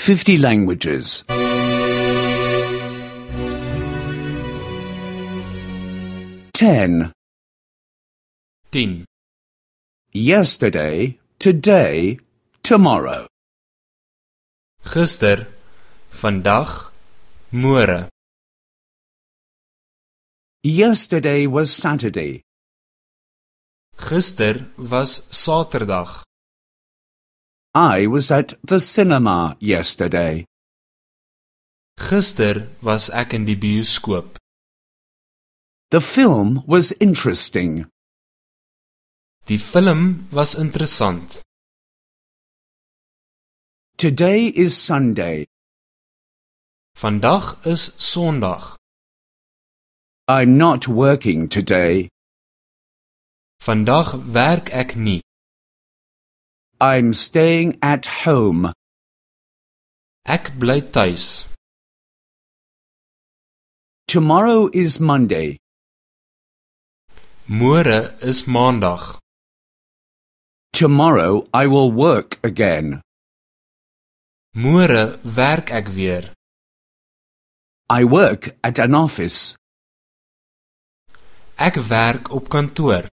50 languages. 10. 10. Yesterday, today, tomorrow. Gister, vandag, môre. Yesterday was Saturday. Gister was Saterdag. I was at the cinema yesterday. Gister was ek in die bioskoop. The film was interesting. Die film was interessant. Today is Sunday. Vandag is Sondag. I'm not working today. Vandag werk ek nie. I'm staying at home. Ek bly tuis. Tomorrow is Monday. Môre is Maandag. Tomorrow I will work again. Môre werk ek weer. I work at an office. Ek werk op kantoor.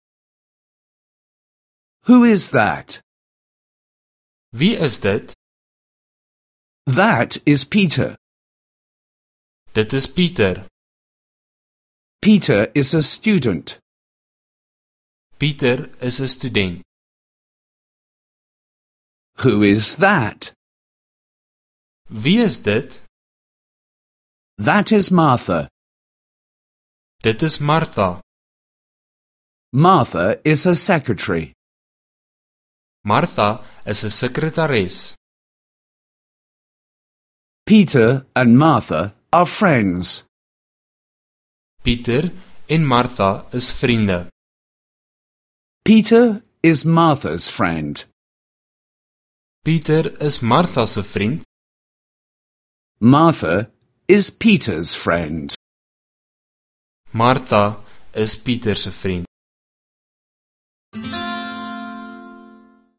Who is that? Wie is dit? That is Peter. Dit is Pieter. Peter is a student. Pieter is 'n student. Who is that? Wie is dit? That is Martha. Dit is Martha. Martha is a secretary. Martha is 'n sekretaris. Peter and Martha are friends. Pieter en Martha is vriende. Peter is Martha's friend. Pieter is Martha se vriend. Martha is Peter's friend. Martha is Pieter se vriend.